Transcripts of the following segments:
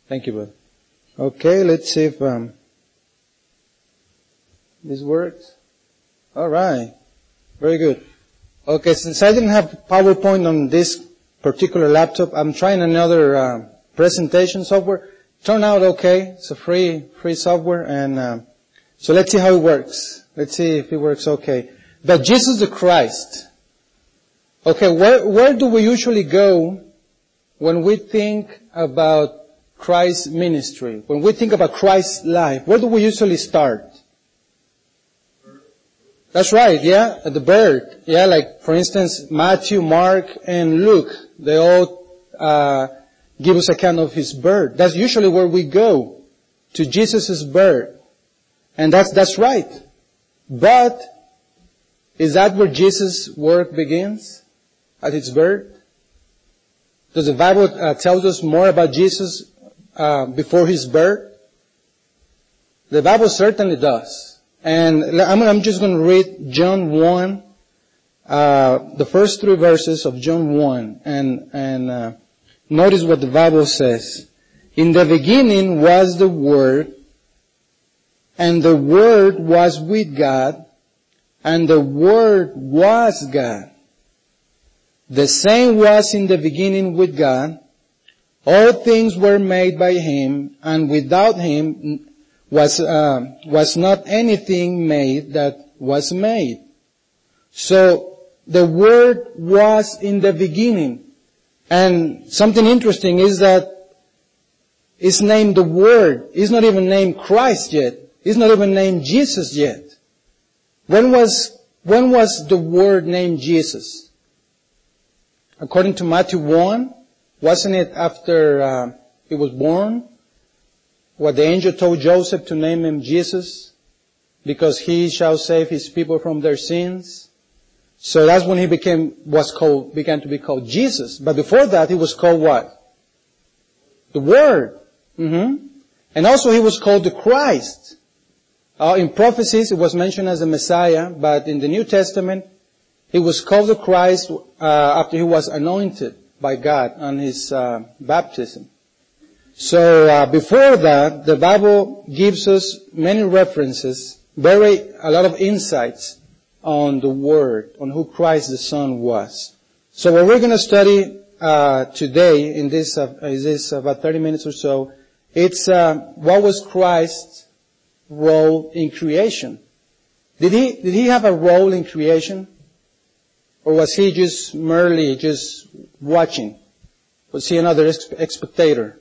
Thank you, bud. Okay, let's see if this works. All right. Very good. Okay, since I didn't have PowerPoint on this particular laptop, I'm trying another presentation software. Turned out okay. It's a free software, and so let's see how it works. Let's see if it works okay. But Jesus the Christ. Okay, where do we usually go when we think about Christ's ministry? When we think about Christ's life, where do we usually start? That's right, yeah, at the birth. Yeah, like for instance, Matthew, Mark, and Luke, they all give us account of His birth. That's usually where we go, to Jesus' birth. And that's right. But, is that where Jesus' work begins? At His birth? Does the Bible tell us more about Jesus before His birth? The Bible certainly does. And I'm just going to read John 1, the first 3 verses of John 1, and notice what the Bible says. In the beginning was the Word, and the Word was with God, and the Word was God. The same was in the beginning with God. All things were made by Him, and without Him was not anything made that was made. So, the Word was in the beginning. And something interesting is that it's named the Word. It's not even named Christ yet. It's not even named Jesus yet. When was the Word named Jesus? According to Matthew 1, wasn't it after He was born? What the angel told Joseph to name Him Jesus, because He shall save His people from their sins. So that's when He began to be called Jesus. But before that, He was called what? The Word. And also He was called the Christ. In prophecies, it was mentioned as the Messiah, but in the New Testament, He was called the Christ after He was anointed by God on His baptism. So before that, the Bible gives us many references, a lot of insights on the Word, on who Christ the Son was. So what we're going to study today in this about 30 minutes or so, it's what was Christ's role in creation. Did he have a role in creation, or was He just merely watching? Was He another spectator?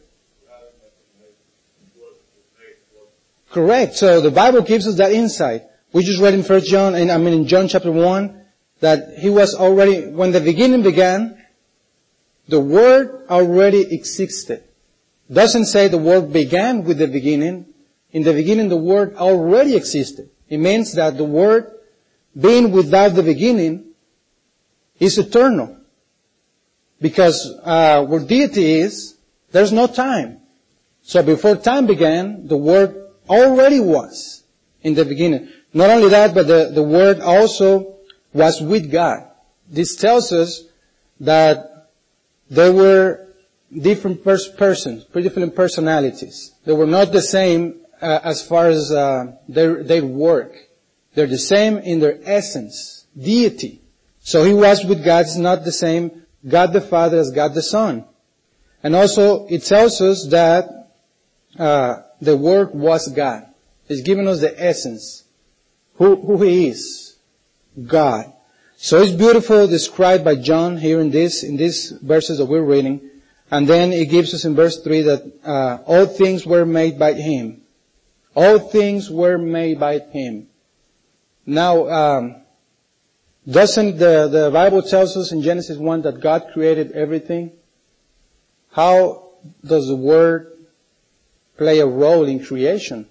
Correct. So the Bible gives us that insight. We just read in in John chapter 1, that He was already, when the beginning began, the Word already existed. Doesn't say the Word began with the beginning. In the beginning, the Word already existed. It means that the Word, being without the beginning, is eternal. Because where deity is, there's no time. So before time began, the Word already was in the beginning. Not only that, but the Word also was with God. This tells us that there were different persons, different personalities. They were not the same as far as their work. They're the same in their essence, deity. So He was with God. It's not the same God the Father as God the Son. And also, it tells us that the Word was God. It's given us the essence. Who He is. God. So it's beautiful described by John here in these verses that we're reading. And then it gives us in verse 3 that all things were made by Him. All things were made by Him. Now, doesn't the Bible tells us in Genesis 1 that God created everything? How does the Word play a role in creation?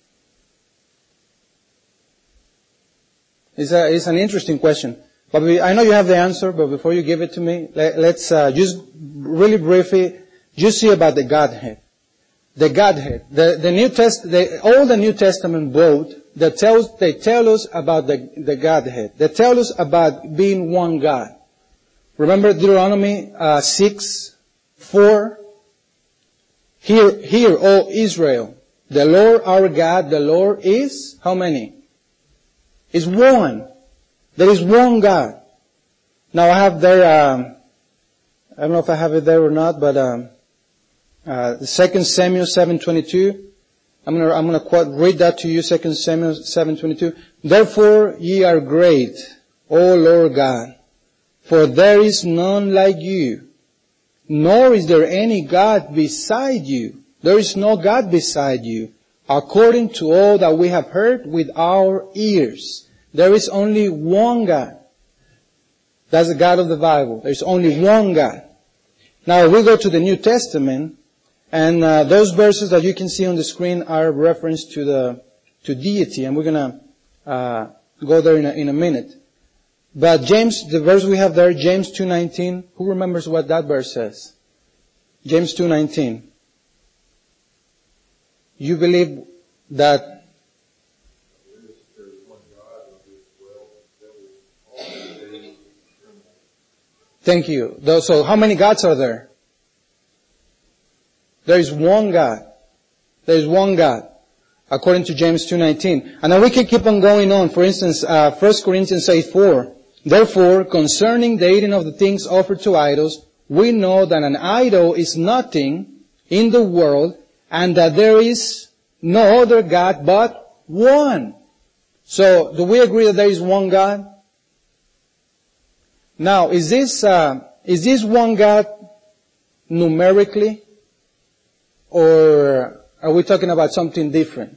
It's an interesting question. But I know you have the answer, but before you give it to me, let's just really briefly just see about the Godhead. The Godhead. All the New Testament both, they tell us about the Godhead. They tell us about being one God. Remember Deuteronomy 6:4? Hear, O Israel, the Lord our God, the Lord is, how many? Is one. There is one God. Now I have there, I don't know if I have it there or not, but 2 Samuel 7:22. I'm gonna read that to you, 2 Samuel 7:22. Therefore ye are great, O Lord God, for there is none like you, nor is there any God beside you. There is no God beside you, according to all that we have heard with our ears. There is only one God. That's the God of the Bible. There's only one God. Now we go to the New Testament, and those verses that you can see on the screen are reference to deity, and we're gonna go there in a minute. But James, the verse we have there, James 2:19. Who remembers what that verse says? James 2:19. You believe that? Thank you. So how many gods are there? There is one God. There is one God, according to James 2:19. And then we can keep on going on. For instance, 1 Corinthians 8:4. Therefore, concerning the eating of the things offered to idols, we know that an idol is nothing in the world, and that there is no other God but one. So, do we agree that there is one God? Now, is this one God numerically? Or are we talking about something different?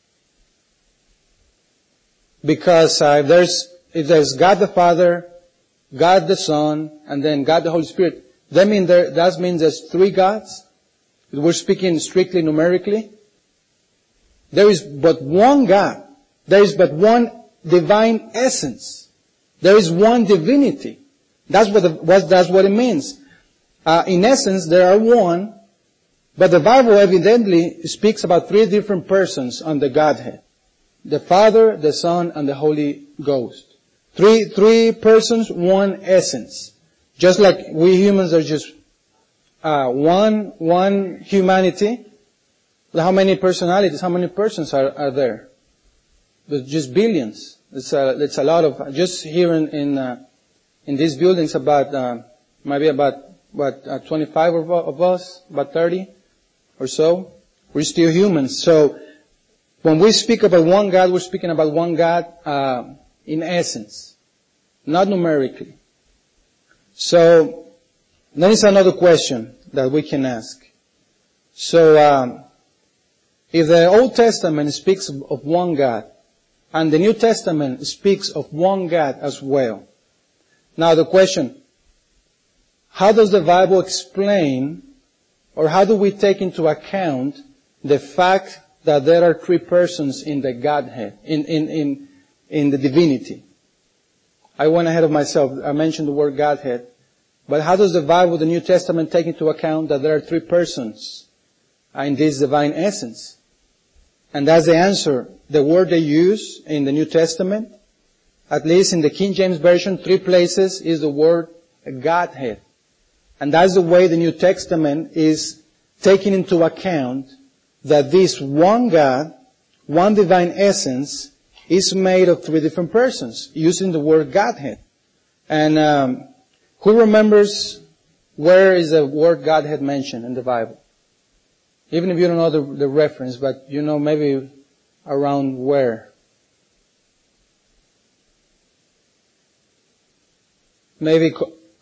Because if there's God the Father, God the Son, and then God the Holy Spirit, that means there's three gods? We're speaking strictly numerically? There is but one God. There is but one divine essence. There is one divinity. That's what it means. In essence, there are one, but the Bible evidently speaks about three different persons on the Godhead. The Father, the Son, and the Holy Ghost. Three persons, one essence. Just like we humans are just one humanity. How many personalities, how many persons are there? There's just billions. It's a lot of, just here in these buildings maybe about 25 of us, about 30 or so. We're still humans. So, when we speak about one God, we're speaking about one God, in essence. Not numerically. So, then is another question that we can ask. So, if the Old Testament speaks of one God, and the New Testament speaks of one God as well. Now the question, how does the Bible explain, or how do we take into account the fact that there are three persons in the Godhead, in the divinity? I went ahead of myself. I mentioned the word Godhead. But how does the Bible, the New Testament, take into account that there are three persons in this divine essence? And that's the answer. The word they use in the New Testament, at least in the King James Version, 3 places is the word Godhead. And that's the way the New Testament is taking into account that this one God, one divine essence, is made of 3 different persons, using the word Godhead. And who remembers where is the word Godhead mentioned in the Bible? Even if you don't know the reference, but you know maybe around where. Maybe,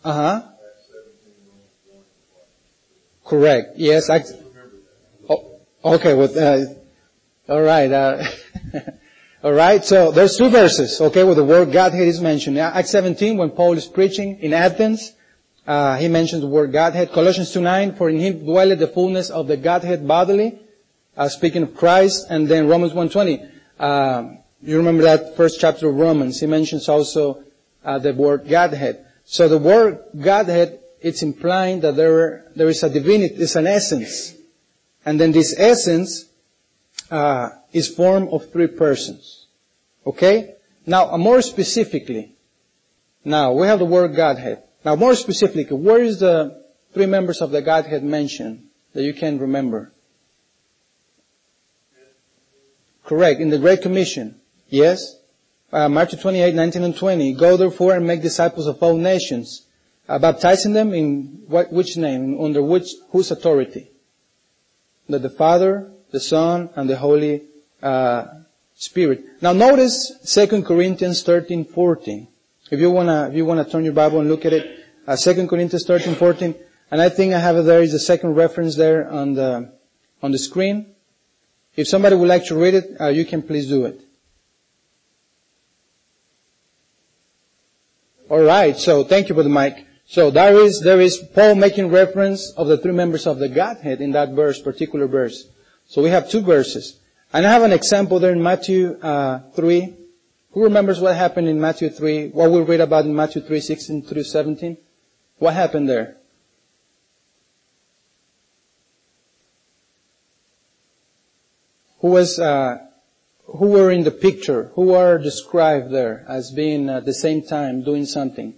Correct. Yes. Okay. Well, all right. All right. So there's 2 verses. Okay, where the word Godhead is mentioned. Acts 17, when Paul is preaching in Athens, he mentions the word Godhead. Colossians 2:9, for in him dwelleth the fullness of the Godhead bodily, speaking of Christ. And then Romans 1:20. You remember that first chapter of Romans. He mentions also the word Godhead. So the word Godhead, it's implying that there is a divinity, it's an essence. And then this essence is formed of 3 persons. Okay? Now, more specifically, now we have the word Godhead. Now, more specifically, where is the 3 members of the Godhead mentioned that you can remember? Correct. In the Great Commission. Yes? Matthew 28, 19 and 20. Go therefore and make disciples of all nations, baptizing them in which name? Under whose authority? That the Father, the Son, and the Holy Spirit. Now notice 2 Corinthians 13:14. If you wanna turn your Bible and look at it, 2 Corinthians 13:14, and I think I have it there is a second reference there on the screen. If somebody would like to read it, you can please do it. Alright, so thank you for the mic. So there is Paul making reference of the three members of the Godhead in that particular verse. So we have two verses. And I have an example there in Matthew 3. Who remembers what happened in Matthew 3? What we read about in Matthew 3, 16 through 17? What happened there? Who were in the picture? Who are described there as being at the same time doing something?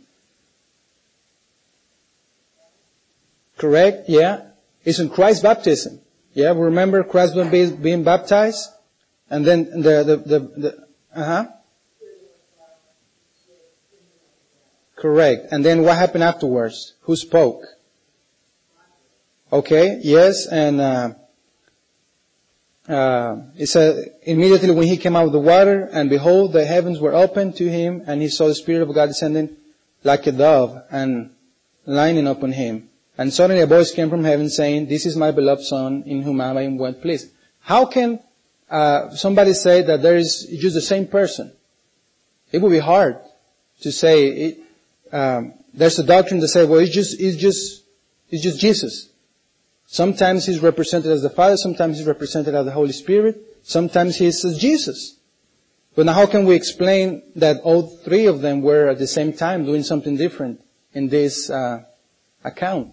Correct? Yeah. It's in Christ's baptism. Yeah, we remember Christ being baptized, and then Correct. And then what happened afterwards? Who spoke? Okay, yes, and it said, immediately when he came out of the water, and behold, the heavens were opened to him, and he saw the Spirit of God descending like a dove, and lining upon him. And suddenly a voice came from heaven saying, "This is my beloved Son, in whom I am well pleased." How can somebody say that there is just the same person? It would be hard to say. There's a doctrine that says, well, it's just Jesus. Sometimes he's represented as the Father, sometimes he's represented as the Holy Spirit, sometimes he's as Jesus. But now how can we explain that all three of them were at the same time doing something different in this account?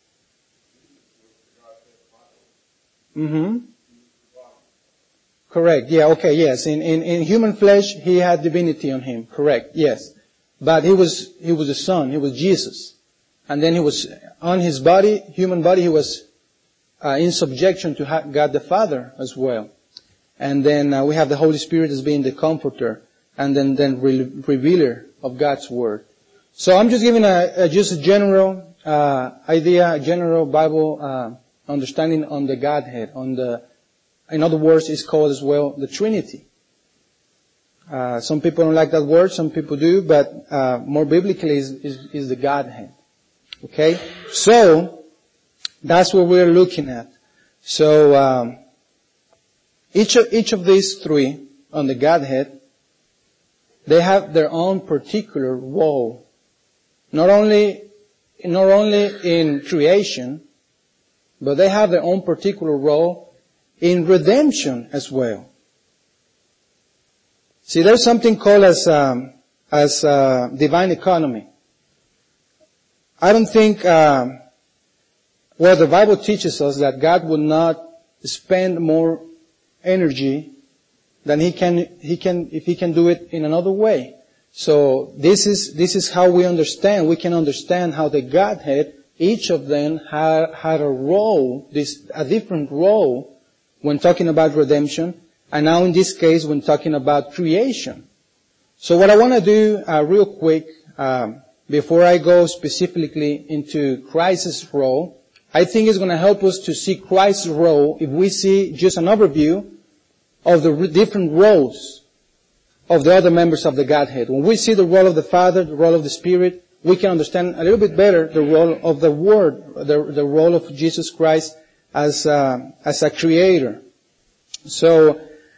Correct. Yeah, okay, yes. In human flesh, he had divinity on him. Correct, yes. But he was the Son, he was Jesus. And then he was on his body, human body, he was in subjection to God the Father as well. And then we have the Holy Spirit as being the comforter and then revealer of God's Word. So I'm just giving just a general idea, a general Bible understanding on the Godhead. In other words, it's called as well the Trinity. Some people don't like that word, some people do, but more biblically is the Godhead. Okay? So, that's what we're looking at. So, each of these three on the Godhead, they have their own particular role. Not only in creation, but they have their own particular role in redemption as well. See, there's something called as divine economy. I don't think, the Bible teaches us that God will not spend more energy than he can if he can do it in another way. So this is how we understand. We can understand how the Godhead, each of them had a role, a different role when talking about redemption, and now in this case when talking about creation. So what I want to do real quick, before I go specifically into Christ's role, I think it's going to help us to see Christ's role if we see just an overview of the different roles of the other members of the Godhead. When we see the role of the Father, the role of the Spirit, we can understand a little bit better the role of the Word, the role of Jesus Christ as a creator. So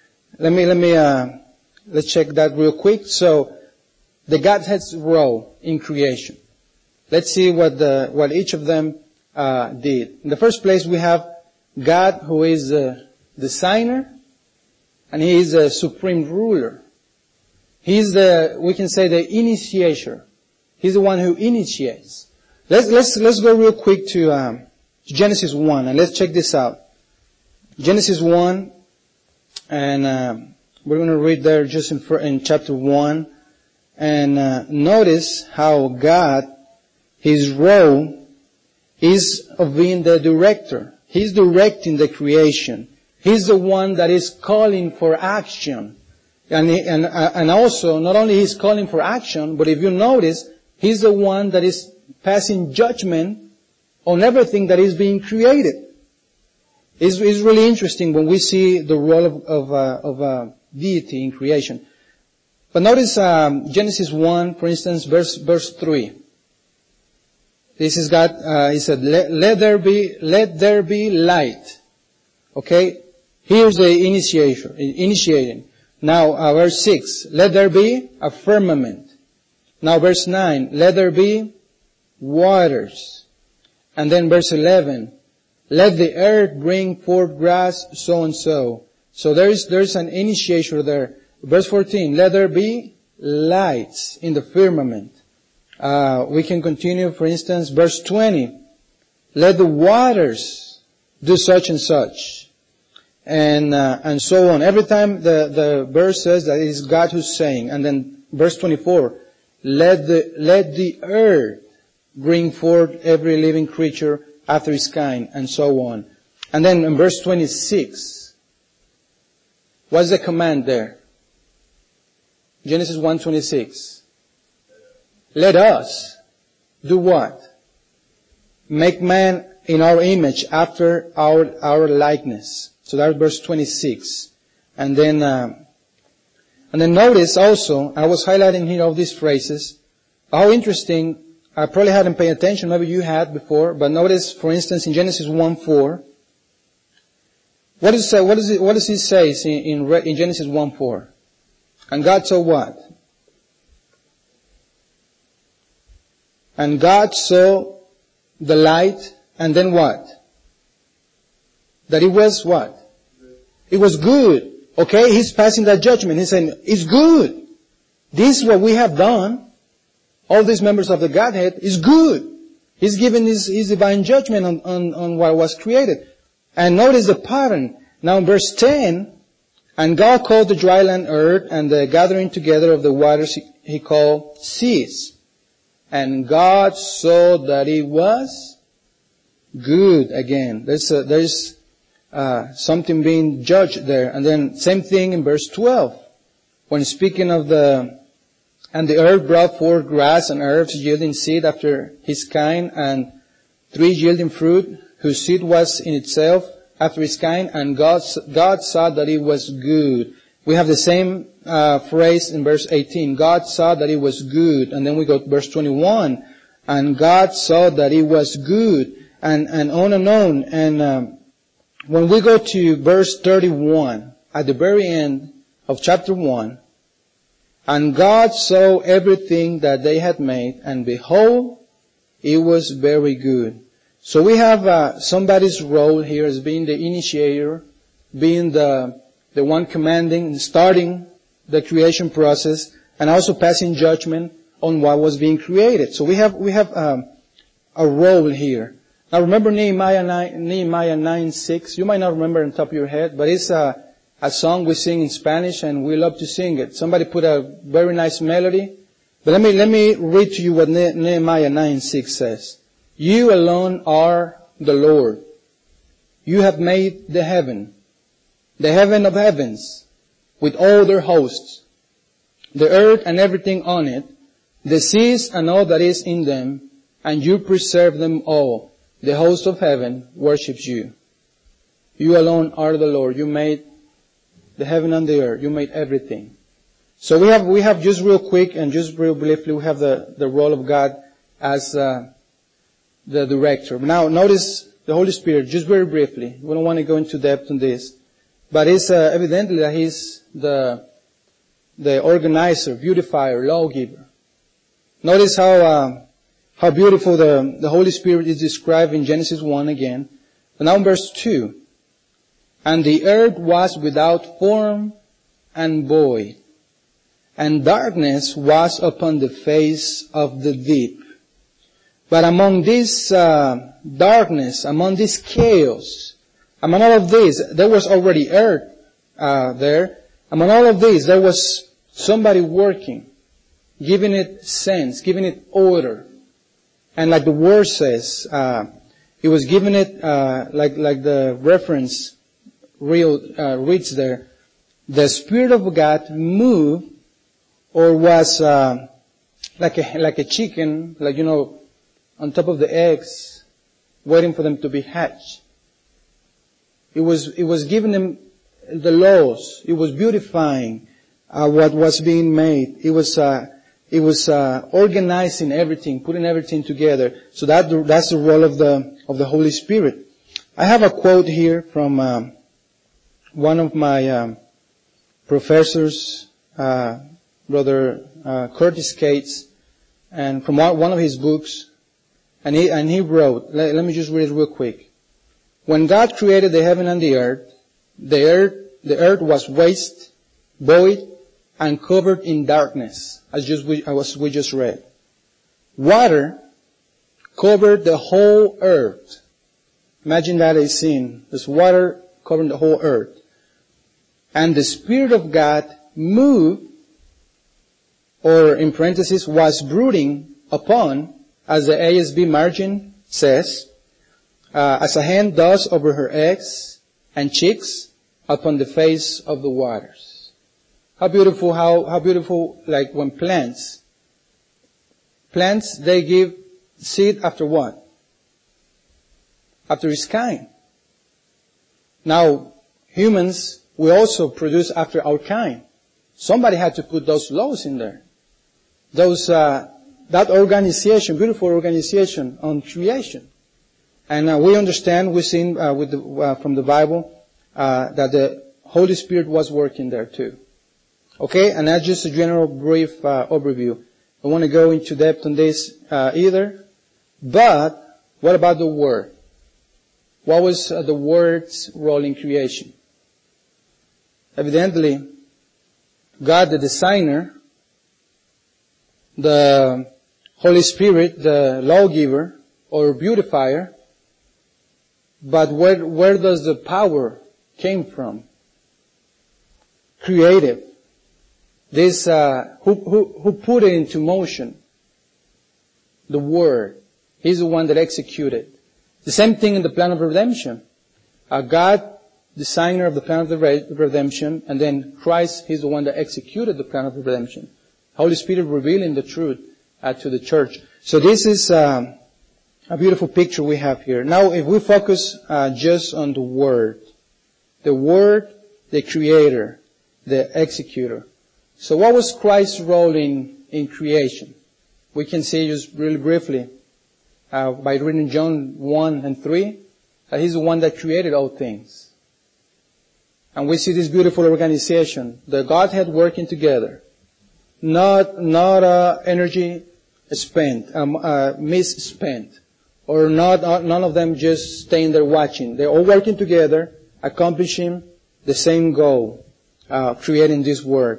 let's check that real quick. So the Godhead's role in creation. Let's see what each of them did. In the first place, we have God, who is the designer, and He is the supreme ruler. He's we can say the initiator. He's the one who initiates. Let's go real quick to Genesis 1, and let's check this out. Genesis 1, and we're going to read there just in chapter 1, and notice how God, His role is of being the director. He's directing the creation. He's the one that is calling for action. And also, not only He's calling for action, but if you notice, He's the one that is passing judgment on everything that is being created. It's really interesting when we see the role of deity in creation. But notice Genesis 1, for instance, verse 3. This is God, He said, let there be light. Okay? Here's the initiating. Now, verse 6, let there be a firmament. Now, verse 9, let there be waters. And then verse 11, let the earth bring forth grass, so and so. So there's an initiator there. Verse 14, let there be lights in the firmament. We can continue, for instance, verse 20, let the waters do such and such. And so on. Every time the verse says that it is God who's saying. And then verse 24, let the earth bring forth every living creature after his kind, and so on. And then in verse 26, what's the command there? Genesis 1:26. Let us do what? Make man in our image after our likeness. So that's verse 26. And then notice also, I was highlighting here all these phrases, how interesting. I probably hadn't paid attention, maybe you had before, but notice, for instance, in Genesis 1:4, what does it say in Genesis 1:4? And God saw what? And God saw the light, and then what? That it was what? It was good. Okay, He's passing that judgment. He's saying, it's good. This is what we have done. All these members of the Godhead is good. He's giving His divine judgment on what was created. And notice the pattern. Now in verse 10, and God called the dry land earth, and the gathering together of the waters He called seas. And God saw that it was good. Again, there's something being judged there. And then same thing in verse 12. When speaking of and the earth brought forth grass and herbs yielding seed after his kind, and trees yielding fruit, whose seed was in itself after his kind, and God saw that it was good. We have the same phrase in verse 18. God saw that it was good. And then we go to verse 21. And God saw that it was good. And on and on. And when we go to verse 31, at the very end of chapter 1, and God saw everything that they had made, and behold, it was very good. So we have somebody's role here as being the initiator, being the one commanding, starting the creation process, and also passing judgment on what was being created. So we have a role here. Now remember Nehemiah 9:6. You might not remember on top of your head, but it's a song we sing in Spanish, and we love to sing it. Somebody put a very nice melody. But let me read to you what Nehemiah 9:6 says. You alone are the Lord. You have made the heaven of heavens, with all their hosts, the earth and everything on it, the seas and all that is in them, and you preserve them all. The host of heaven worships you. You alone are the Lord. You made the heaven and the earth. You made everything. So we have just real quick and just real briefly, we have the role of God as the director. Now notice the Holy Spirit, just very briefly. We don't want to go into depth on this. But it's evidently that He's the organizer, beautifier, lawgiver. Notice how beautiful the Holy Spirit is described in Genesis 1 again. But now in verse 2. And the earth was without form and void, and darkness was upon the face of the deep. But among this darkness, among this chaos, among all of this, there was already earth there. Among all of this, there was somebody working, giving it sense, giving it order. And like the word says, He was given it, like the reference reads there. The Spirit of God moved, or was, like a chicken, like, on top of the eggs, waiting for them to be hatched. It was giving them the laws. It was beautifying, what was being made. It was organizing everything, putting everything together. So that's the role of the Holy Spirit. I have a quote here from one of my professors, Brother Curtis Cates, and from one of his books, and he wrote. Let me just read it real quick. When God created the heaven and the earth was waste, void, and covered in darkness, as we just read. Water covered the whole earth. Imagine that a scene. There's water covering the whole earth. And the Spirit of God moved, or in parentheses, was brooding upon, as the ASB margin says, as a hen does over her eggs and chicks upon the face of the waters. How beautiful, how beautiful, like when plants, they give seed after what? After its kind. Now, humans, we also produce after our kind. Somebody had to put those laws in there. That organization, beautiful organization on creation. And we understand, we've seen from the Bible, that the Holy Spirit was working there too. Okay, and that's just a general brief overview. I want to go into depth on this either. But what about the Word? What was the Word's role in creation? Evidently, God, the designer, the Holy Spirit, the lawgiver or beautifier. But where does the power came from? Creative. This, who put it into motion? The Word. He's the one that executed. The same thing in the plan of redemption. God, designer of the plan of the redemption, and then Christ, He's the one that executed the plan of redemption. Holy Spirit revealing the truth to the church. So this is a beautiful picture we have here. Now, if we focus just on the Word, the Creator, the Executor. So what was Christ's role in creation? We can see just really briefly by reading John 1 and 3 that He's the one that created all things. And we see this beautiful organization, the Godhead working together. Not energy spent, misspent, or none of them just staying there watching. They're all working together, accomplishing the same goal, creating this world.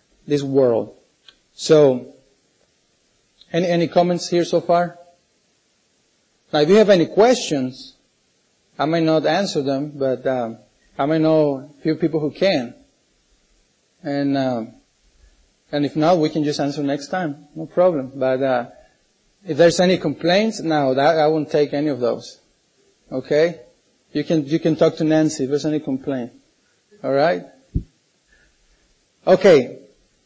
So, any comments here so far? Now, if you have any questions, I might not answer them, but I might know a few people who can. And if not, we can just answer next time. No problem. But if there's any complaints, no, I won't take any of those. Okay? You can talk to Nancy if there's any complaint. All right? Okay.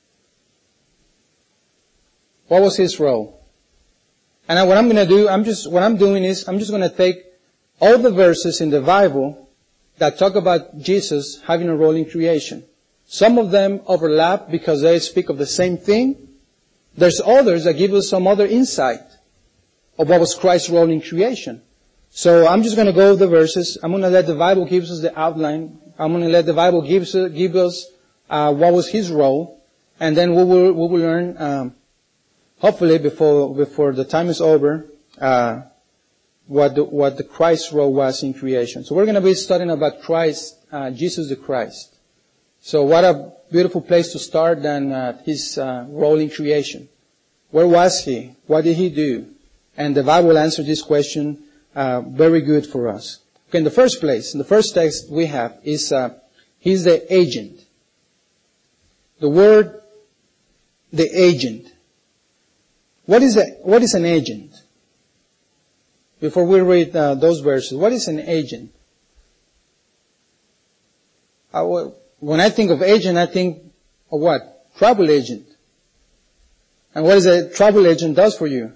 What was His role? And what I'm going to do, I'm just going to take all the verses in the Bible that talk about Jesus having a role in creation. Some of them overlap because they speak of the same thing. There's others that give us some other insight of what was Christ's role in creation. So I'm just going to go over the verses. I'm going to let the Bible give us the outline. I'm going to let the Bible give us what was His role, and then we will learn hopefully before the time is over what the Christ's role was in creation. So we're going to be studying about Christ, Jesus the Christ. So what a beautiful place to start than His role in creation. Where was He? What did He do? And the Bible answers this question very good for us. Okay, in the first place, in the first text we have is He's the agent. The word, the agent. What is an agent? before we read those verses, what is an agent? When I think of agent, I think of what? Travel agent. And what is a travel agent does for you?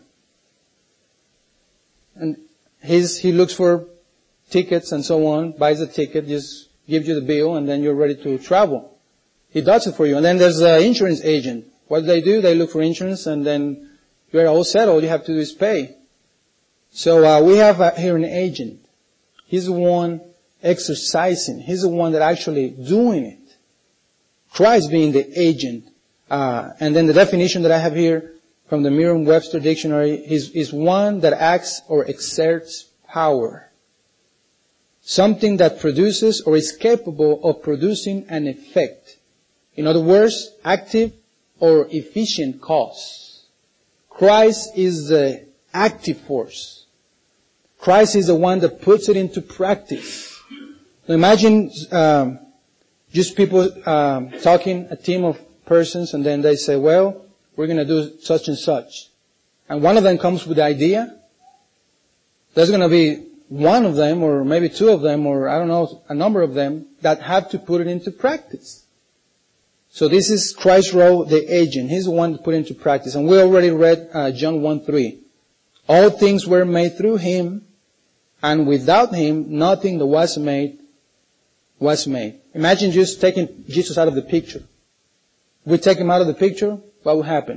And he looks for tickets and so on, buys a ticket, just gives you the bill, and then you're ready to travel. He does it for you. And then there's an insurance agent. What do? They look for insurance, and then you're all settled. All you have to do is pay. So we have here an agent. He's the one exercising. He's the one that actually doing it. Christ being the agent. And then the definition that I have here from the Merriam-Webster dictionary is one that acts or exerts power. Something that produces or is capable of producing an effect. In other words, active or efficient cause. Christ is the active force. Christ is the one that puts it into practice. Now imagine just people talking, a team of persons, and then they say, well, we're going to do such and such. And one of them comes with the idea. There's going to be one of them, or maybe two of them, or I don't know, a number of them that have to put it into practice. So this is Christ's role, the agent. He's the one to put it into practice. And we already read John 1:3. All things were made through Him, and without Him, nothing that was made was made. Imagine just taking Jesus out of the picture. We take Him out of the picture, what will happen?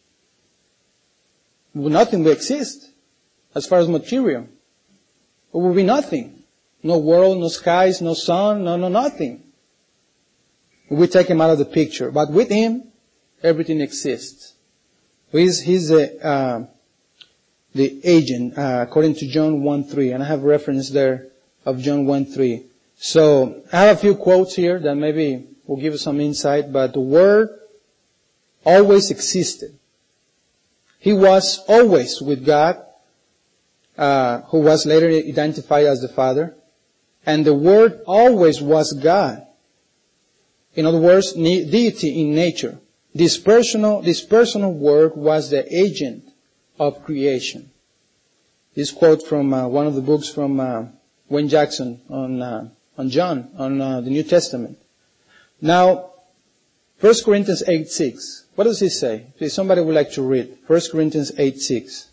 Well, nothing will exist as far as material. It will be nothing. No world, no skies, no sun, no nothing. We take Him out of the picture. But with Him, everything exists. He's the agent, according to John 1:3. And I have reference there of John 1:3. So, I have a few quotes here that maybe will give us some insight. But the Word always existed. He was always with God, who was later identified as the Father. And the Word always was God. In other words, deity in nature. This personal Word was the agent of creation. This quote from one of the books from Wayne Jackson on John, on the New Testament. Now, 1 Corinthians 8:6. What does it say? Please, somebody would like to read 1 Corinthians 8:6.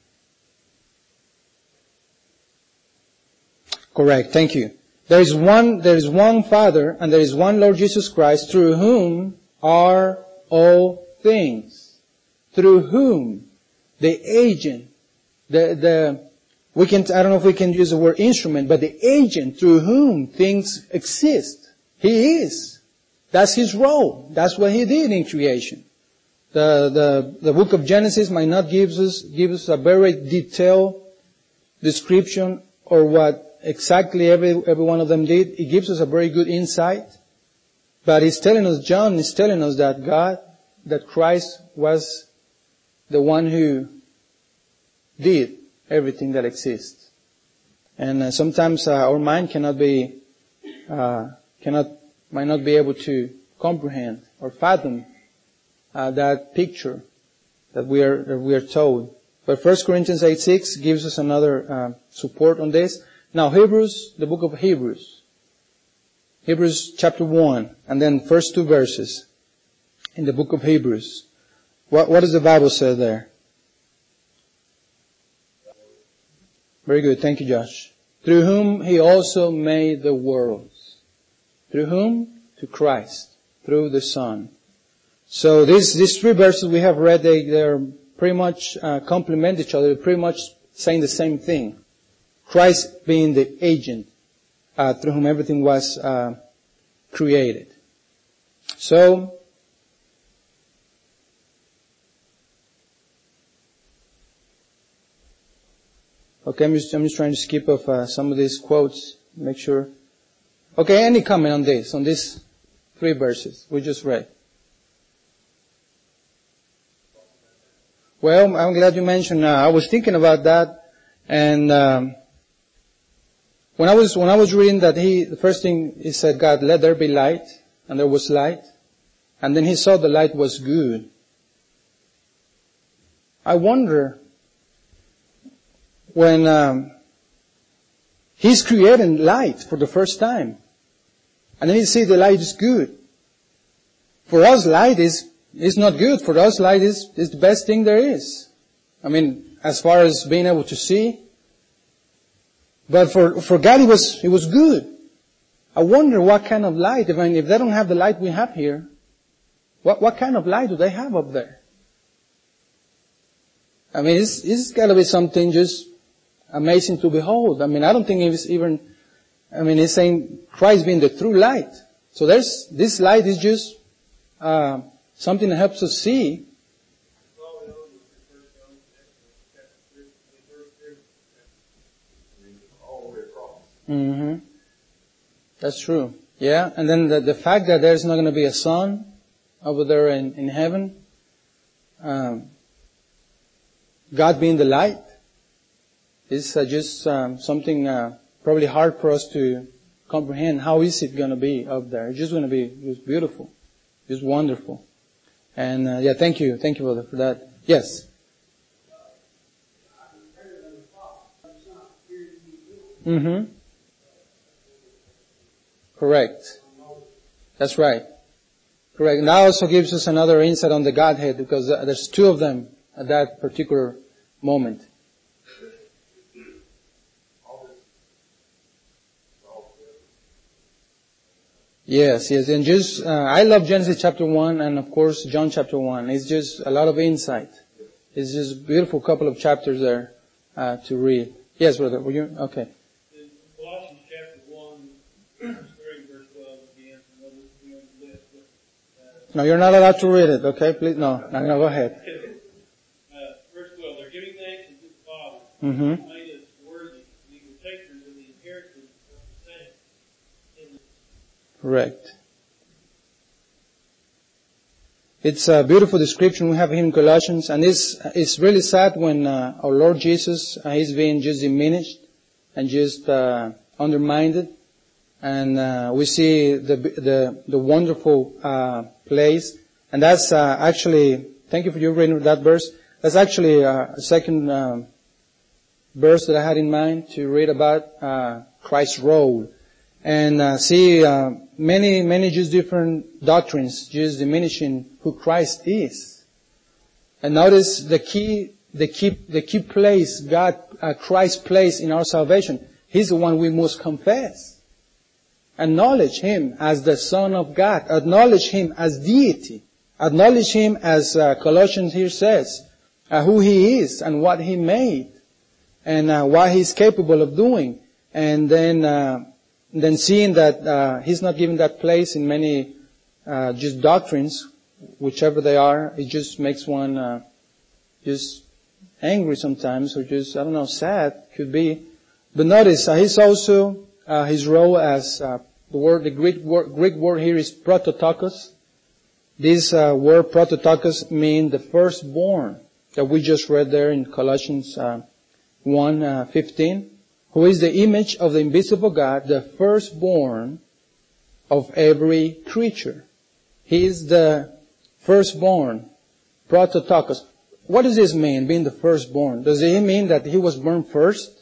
Correct. Thank you. There is one Father, and there is one Lord Jesus Christ, through whom are all things. Through whom? The agent. I don't know if we can use the word instrument, but the agent through whom things exist. He is. That's His role. That's what He did in creation. The book of Genesis might not give us a very detailed description or what exactly every one of them did. It gives us a very good insight. But John is telling us that Christ was the one who did everything that exists. And sometimes our mind might not be able to comprehend or fathom that picture that we are told. But 1 Corinthians 8:6 gives us another support on this. Now Hebrews, the book of Hebrews chapter 1, and then first two verses in the book of Hebrews. What does the Bible say there? Very good. Thank you, Josh. Through whom He also made the worlds. Through whom? To Christ. Through the Son. So these three verses we have read, they're pretty much complement each other. They're pretty much saying the same thing. Christ being the agent through whom everything was created. So, okay, I'm just trying to skip off some of these quotes, make sure. Okay, any comment on these three verses we just read? Well, I'm glad you mentioned. I was thinking about that, and when I was reading that the first thing He said, God, let there be light, and there was light, and then He saw the light was good. I wonder, when He's creating light for the first time. And then you see the light is good. For us, light is not good. For us, light is the best thing there is. I mean, as far as being able to see. But for God, it was good. I wonder what kind of light, if they don't have the light we have here, what kind of light do they have up there? I mean, it's gotta be something just amazing to behold. I mean, I don't think it's even, it's saying Christ being the true light. So this light is just, something that helps us see. Mm-hmm. That's true. Yeah, and then the fact that there's not going to be a sun over there in heaven, God being the light, is just something probably hard for us to comprehend. How is it going to be up there? It's just going to be just beautiful, just wonderful. And thank you, brother, for that. Yes. Mm-hmm. Correct. That's right. Correct. And that also gives us another insight on the Godhead, because there's two of them at that particular moment. Yes. And just, I love Genesis chapter 1 and of course John chapter 1. It's just a lot of insight. It's just a beautiful couple of chapters there, to read. Yes, brother, were you? Okay. In Colossians chapter 1, starting verse 12 again, no, you're not allowed to read it, okay? Please, no, go ahead. Verse 12, they're giving thanks unto the Father, mm-hmm. who made us worthy to be partakers of the inheritance of the saints. Correct. It's a beautiful description we have here in Colossians, and it's really sad when our Lord Jesus is being just diminished and just undermined, and we see the wonderful place, and that's actually, thank you for your reading that verse. That's actually a second verse that I had in mind to read about Christ's role. And see many just different doctrines just diminishing who Christ is. And notice the key place Christ plays in our salvation. He's the one we must confess. Acknowledge Him as the Son of God. Acknowledge Him as deity. Acknowledge Him as Colossians here says, who He is and what He made and what He's capable of doing. And then seeing that He's not given that place in many just doctrines, whichever they are, it just makes one just angry sometimes, or just, sad, could be. But notice, He's also, His role as the Greek word here is prototokos. This word prototokos means the firstborn, that we just read there in Colossians 1:15. Who is the image of the invisible God, the firstborn of every creature. He is the firstborn, prototokos. What does this mean, being the firstborn? Does it mean that He was born first?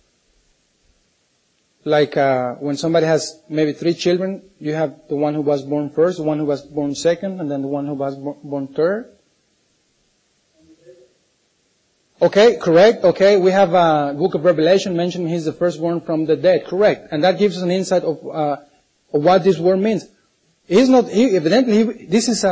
Like when somebody has maybe 3 children, you have the one who was born first, the one who was born second, and then the one who was born third. Okay, correct. Okay, we have book of Revelation mentioning He's the firstborn from the dead. Correct. And that gives us an insight of what this word means. Evidently, this is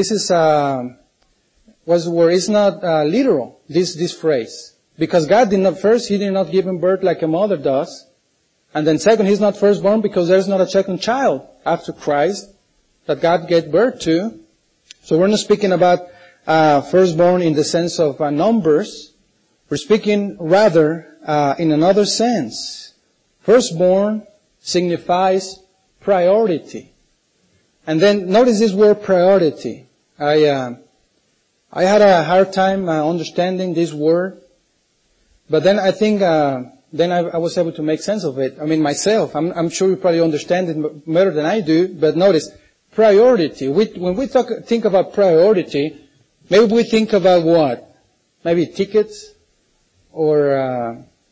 what's the word? It's not literal, this phrase. Because God did not first, He did not give him birth like a mother does. And then second, He's not firstborn because there's not a second child after Christ that God gave birth to. So we're not speaking about firstborn in the sense of numbers. We're speaking rather in another sense. Firstborn signifies priority. And then notice this word priority. I had a hard time understanding this word, but then I think I was able to make sense of it. Myself, I'm sure you probably understand it better than I do. But notice priority. When we think about priority, maybe we think about what? Maybe tickets or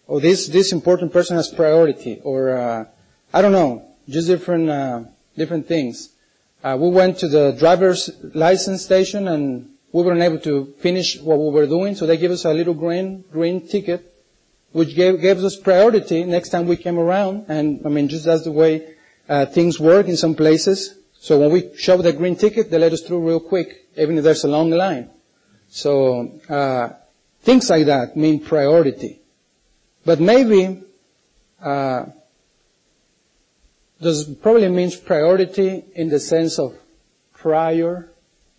or this important person has priority, or I don't know, just different things. We went to the driver's license station and we weren't able to finish what we were doing, so they gave us a little green ticket, which gave us priority next time we came around. And I mean, just that's the way things work in some places. So when we show the green ticket, they let us through real quick, even if there's a long line. So things like that mean priority. But maybe this probably means priority in the sense of prior,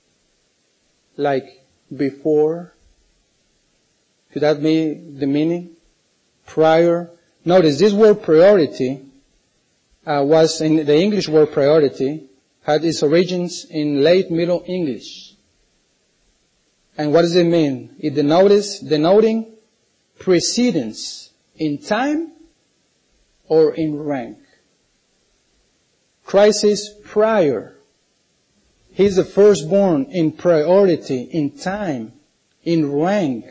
like before. Could that be the meaning? Prior. Notice this word priority was in the English word priority, had its origins in late Middle English. And what does it mean? It denoting precedence in time or in rank. Christ is prior. He's the firstborn in priority, in time, in rank.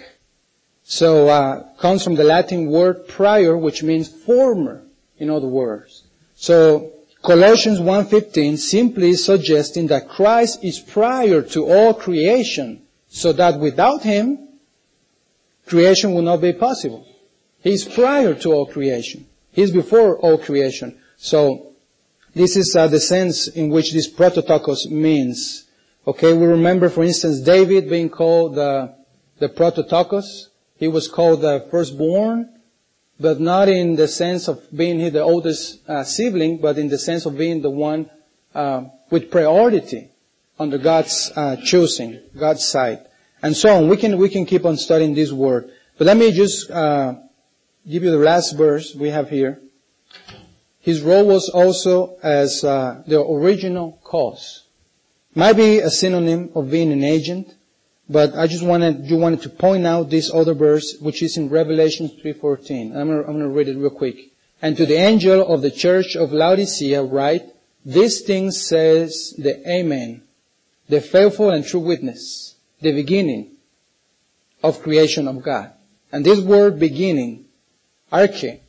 So, comes from the Latin word prior, which means former, in other words. So, Colossians 1:15 simply suggesting that Christ is prior to all creation, so that without Him, creation will not be possible. He's prior to all creation. He's before all creation. So, this is the sense in which this prototokos means. Okay, we remember, for instance, David being called the prototokos. He was called the firstborn, but not in the sense of being the oldest sibling, but in the sense of being the one with priority under God's choosing, God's side, and so on. We can keep on studying this word, but let me just give you the last verse we have here. His role was also as the original cause. Might be a synonym of being an agent, but I just wanted to point out this other verse, which is in Revelation 3:14. I'm going to read it real quick. And to the angel of the church of Laodicea write, these things says the Amen, the faithful and true witness, the beginning of creation of God. And this word beginning, arche,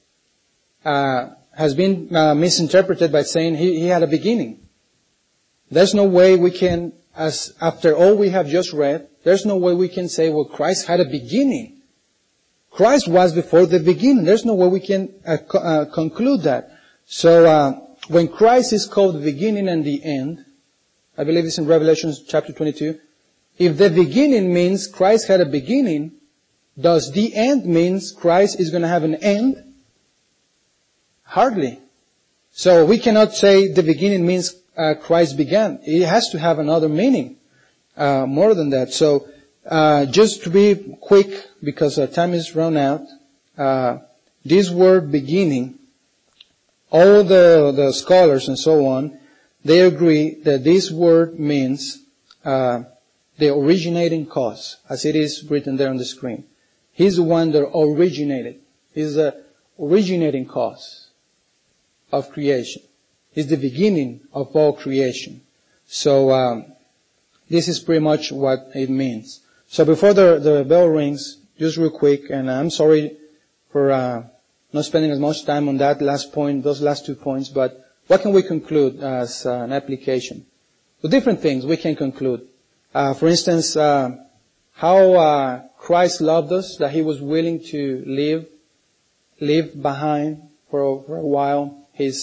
has been misinterpreted by saying he had a beginning. There's no way we can, as after all we have just read, there's no way we can say, well, Christ had a beginning. Christ was before the beginning. There's no way we can conclude that. So when Christ is called the beginning and the end, I believe it's in Revelation chapter 22, if the beginning means Christ had a beginning, does the end means Christ is going to have an end? Hardly. So we cannot say the beginning means Christ began. It has to have another meaning, more than that. So, just to be quick, because time is run out, this word beginning, all the scholars and so on, they agree that this word means the originating cause, as it is written there on the screen. He's the one that originated. He's the originating cause of creation. He's the beginning of all creation. So this is pretty much what it means. So before the bell rings, just real quick, and I'm sorry for not spending as much time on that last point, those last 2 points, but what can we conclude as an application? With different things we can conclude. For instance, how Christ loved us, that He was willing to leave behind for a while His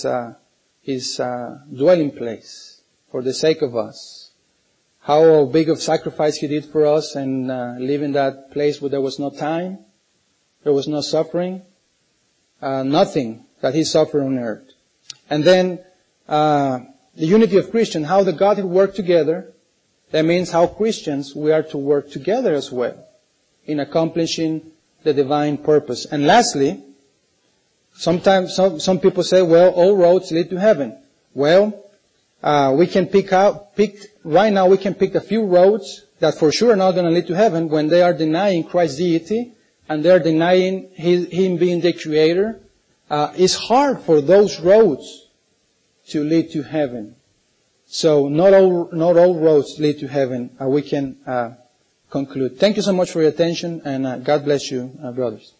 dwelling place for the sake of us. How big of sacrifice He did for us, and live in that place where there was no time, there was no suffering, nothing that He suffered on earth. And then the unity of Christians, how the Godhead worked together. That means how Christians we are to work together as well in accomplishing the divine purpose. And lastly, sometimes some people say, well, all roads lead to heaven. Well, we can right now we can pick a few roads that for sure are not going to lead to heaven when they are denying Christ's deity and they are denying Him being the Creator. It's hard for those roads to lead to heaven. So not all roads lead to heaven. We can conclude. Thank you so much for your attention, and God bless you, brothers.